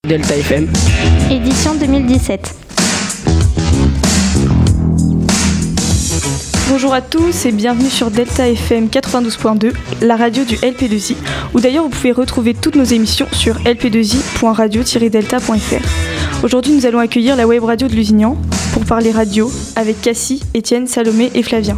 Delta FM. Édition 2017. Bonjour à tous et bienvenue sur Delta FM 92.2, la radio du LP2I, où d'ailleurs vous pouvez retrouver toutes nos émissions sur lp2i.radio-delta.fr. Aujourd'hui nous allons accueillir la web radio de Lusignan pour parler radio avec Cassie, Étienne, Salomé et Flavien.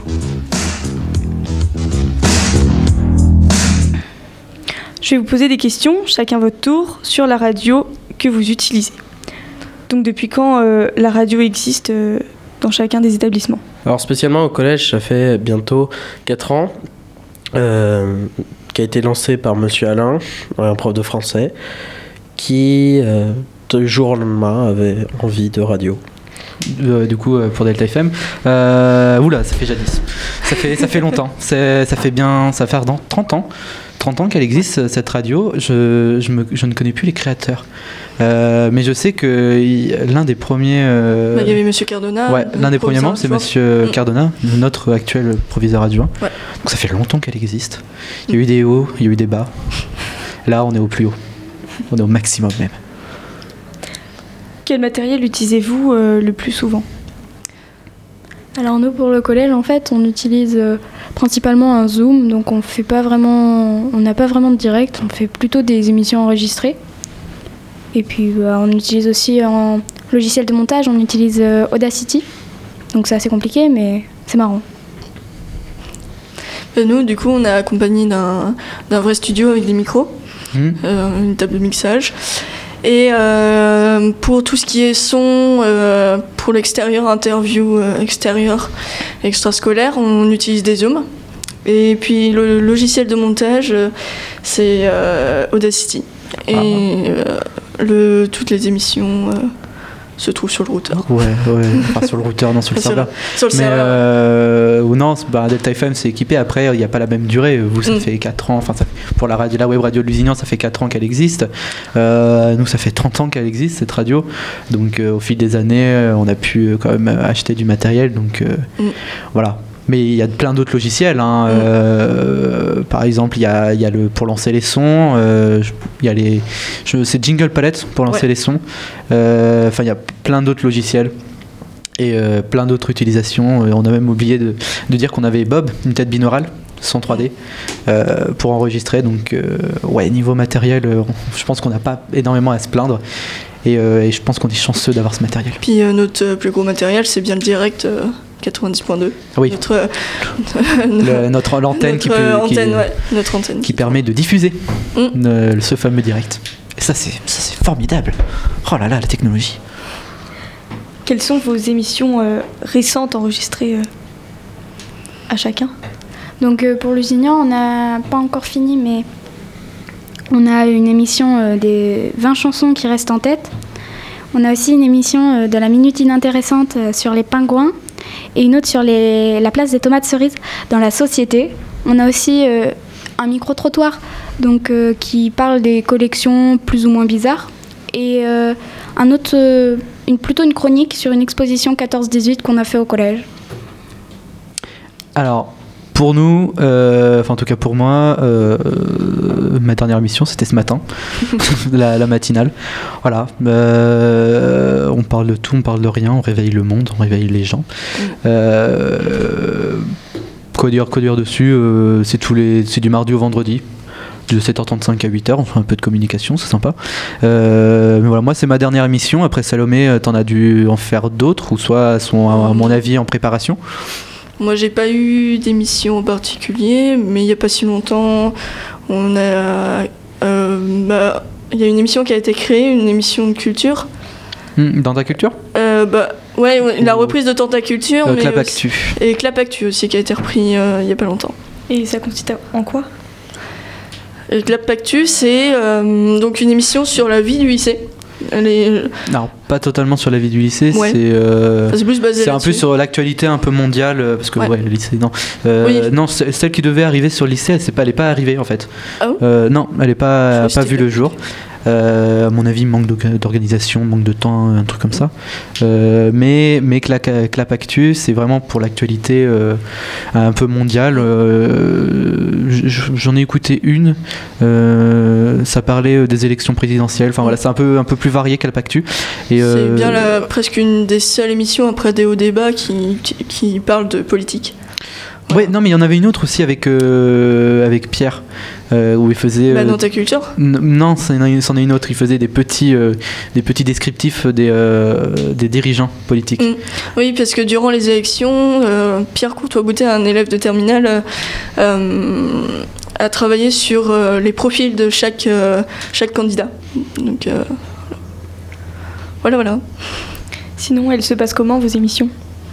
Je vais vous poser des questions, chacun votre tour, sur la radio que vous utilisez. Donc depuis quand la radio existe dans chacun des établissements ? Alors spécialement au collège, ça fait bientôt 4 ans, qui a été lancé par Monsieur Alain, un prof de français, qui du jour au lendemain avait envie de radio. Du coup pour Delta FM, oula, ça fait jadis, ça fait longtemps, ça fait 30 ans qu'elle existe cette radio. Je ne connais plus les créateurs, mais je sais que l'un des premiers il y avait Monsieur Cardona, l'un des premiers membres c'est Monsieur Cardona, notre actuel proviseur adjoint. Donc ça fait longtemps qu'elle existe. Il y a eu des hauts, il y a eu des bas. Là on est au plus haut, on est au maximum même. Quel matériel utilisez-vous le plus souvent ? Alors nous pour le collège en fait on utilise principalement un Zoom, donc on n'a pas vraiment de direct, on fait plutôt des émissions enregistrées. Et puis on utilise aussi un logiciel de montage, on utilise Audacity, donc c'est assez compliqué mais c'est marrant. Nous du coup on est accompagné d'un vrai studio avec des micros, une table de mixage. Et pour tout ce qui est son, pour l'extérieur, interview extérieur, extrascolaire, on utilise des Zooms. Et puis le logiciel de montage, c'est Audacity. Et toutes les émissions se trouvent sur le routeur. Ouais, enfin, sur le routeur, non, sur le serveur. Sur le serveur. Ou non, Delta FM c'est équipé, après il n'y a pas la même durée. Vous, ça fait 4 ans, enfin, pour la web radio de Lusignan, ça fait 4 ans qu'elle existe. Nous, ça fait 30 ans qu'elle existe, cette radio. Donc, au fil des années, on a pu quand même acheter du matériel. Donc, voilà. Mais il y a plein d'autres logiciels. Par exemple, il y a pour lancer les sons. C'est Jingle Palette pour lancer les sons. Enfin, il y a plein d'autres logiciels et plein d'autres utilisations. On a même oublié de dire qu'on avait Bob, une tête binaurale, son 3D, pour enregistrer. Donc, niveau matériel, je pense qu'on n'a pas énormément à se plaindre. Et je pense qu'on est chanceux d'avoir ce matériel. Puis notre plus gros matériel, c'est bien le direct 90.2. Oui. L'antenne qui permet de diffuser ce fameux direct. Et ça c'est formidable. Oh là là, la technologie. Quelles sont vos émissions récentes enregistrées à chacun ? Donc pour Lusignan, on n'a pas encore fini, mais on a une émission des 20 chansons qui restent en tête. On a aussi une émission de la minute inintéressante sur les pingouins et une autre sur la place des tomates cerises dans la société. On a aussi un micro-trottoir qui parle des collections plus ou moins bizarres et plutôt une chronique sur une exposition 14-18 qu'on a fait au collège. Alors, pour nous, en tout cas pour moi, ma dernière émission c'était ce matin, la matinale. Voilà, on parle de tout, on parle de rien, on réveille le monde, on réveille les gens. Quoi dire dessus, c'est du mardi au vendredi, de 7h35 à 8h, on fait un peu de communication, c'est sympa. Mais voilà, moi c'est ma dernière émission. Après Salomé, t'en as dû en faire d'autres, ou soit sont à mon avis en préparation. Moi, j'ai pas eu d'émission en particulier, mais il y a pas si longtemps, il y a une émission qui a été créée, une émission de culture. Dans ta culture ? La reprise de Tentaculture, mais Clap Actu. Et Clap Actu aussi, qui a été repris il y a pas longtemps. Et ça consiste en quoi ? Et Clap Actu, c'est donc une émission sur la vie du lycée. Non, pas totalement sur la vie du lycée, c'est plus basé c'est un là-dessus. peu sur l'actualité un peu mondiale, parce que le lycée, non. Non, celle qui devait arriver sur le lycée, elle n'est pas arrivée en fait. Ah bon non, elle n'est pas vue le jour. À mon avis, manque d'organisation, manque de temps, un truc comme ça. Mais Clap Actu, c'est vraiment pour l'actualité un peu mondiale. J'en ai écouté une. Ça parlait des élections présidentielles. Enfin voilà, c'est un peu plus varié Clap Actu. Et, c'est bien presque une des seules émissions après des hauts débats qui parle de politique. Ouais, non, mais il y en avait une autre aussi avec Pierre, où il faisait. Dans ta culture non, c'en est une autre. Il faisait des petits descriptifs des dirigeants politiques. Oui, parce que durant les élections, Pierre Courtois-Boutet, un élève de terminale, a travaillé sur les profils de chaque candidat. Donc voilà. Sinon, elles se passent comment vos émissions ?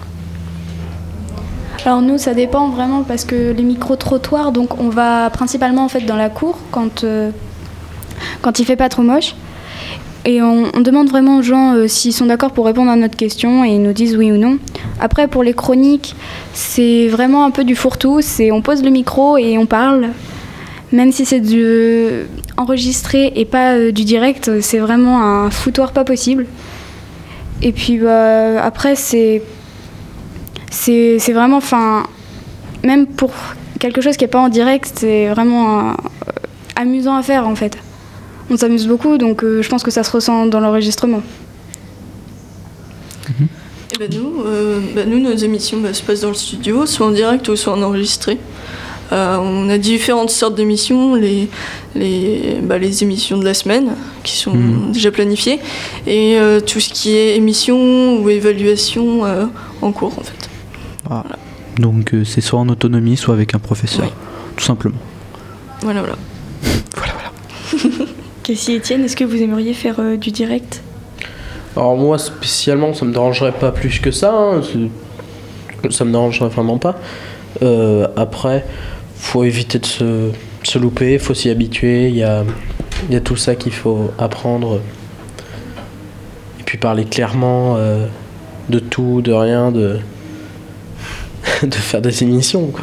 Alors nous, ça dépend vraiment parce que les micro-trottoirs, donc on va principalement en fait dans la cour quand il fait pas trop moche. Et on demande vraiment aux gens s'ils sont d'accord pour répondre à notre question et ils nous disent oui ou non. Après, pour les chroniques, c'est vraiment un peu du fourre-tout. On pose le micro et on parle. Même si c'est enregistré et pas du direct, c'est vraiment un foutoir pas possible. Et puis après, c'est vraiment, même pour quelque chose qui n'est pas en direct, c'est vraiment amusant à faire en fait. On s'amuse beaucoup, donc je pense que ça se ressent dans l'enregistrement. Et nous, nos émissions se passent dans le studio, soit en direct ou soit en enregistré. On a différentes sortes d'émissions, les émissions de la semaine qui sont déjà planifiées, et tout ce qui est émission ou évaluation en cours en fait. Voilà. Donc c'est soit en autonomie, soit avec un professeur, tout simplement. Voilà. Cassie et Étienne, est-ce que vous aimeriez faire du direct ? Alors moi spécialement, ça me dérangerait pas plus que ça. Ça me dérangerait vraiment pas. Après, faut éviter de se louper, faut s'y habituer. Il y a tout ça qu'il faut apprendre. Et puis parler clairement de tout, de rien, de faire des émissions, quoi.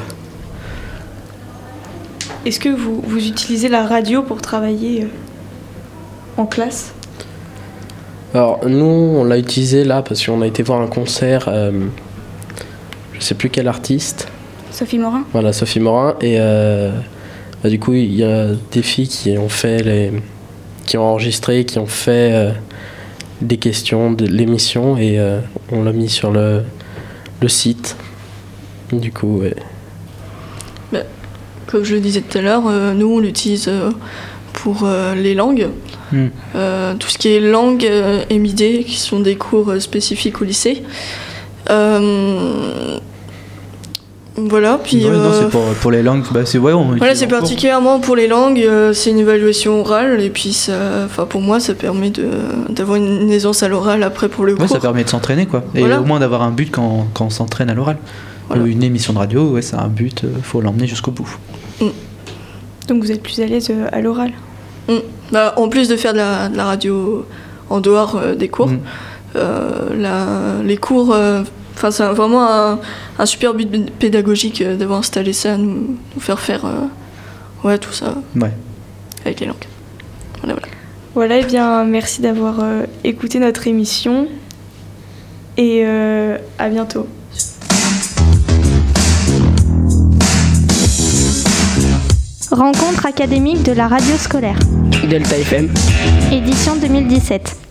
Est-ce que vous utilisez la radio pour travailler en classe ? Alors nous, on l'a utilisé là parce qu'on a été voir un concert, je sais plus quel artiste. Sophie Morin. Voilà, Sophie Morin. Et du coup, il y a des filles qui ont enregistré, qui ont fait des questions de l'émission et on l'a mis sur le site. Du coup, ouais. Comme je le disais tout à l'heure, nous on l'utilise pour les langues. Tout ce qui est langue et MID, qui sont des cours spécifiques au lycée. Voilà, puis... non, c'est pour les langues. C'est particulièrement pour les langues, c'est une évaluation orale, et puis pour moi, ça permet d'avoir une aisance à l'oral après pour le cours. Ça permet de s'entraîner, quoi. Et au moins d'avoir un but quand on s'entraîne à l'oral. Voilà. Une émission de radio, c'est un but, faut l'emmener jusqu'au bout. Donc vous êtes plus à l'aise à l'oral ? En plus de faire de la radio en dehors des cours, les cours... c'est vraiment un super but pédagogique d'avoir installé ça, nous faire tout ça avec les langues. Voilà, et bien merci d'avoir écouté notre émission et à bientôt. Rencontre académique de la radio scolaire. Delta FM. Édition 2017.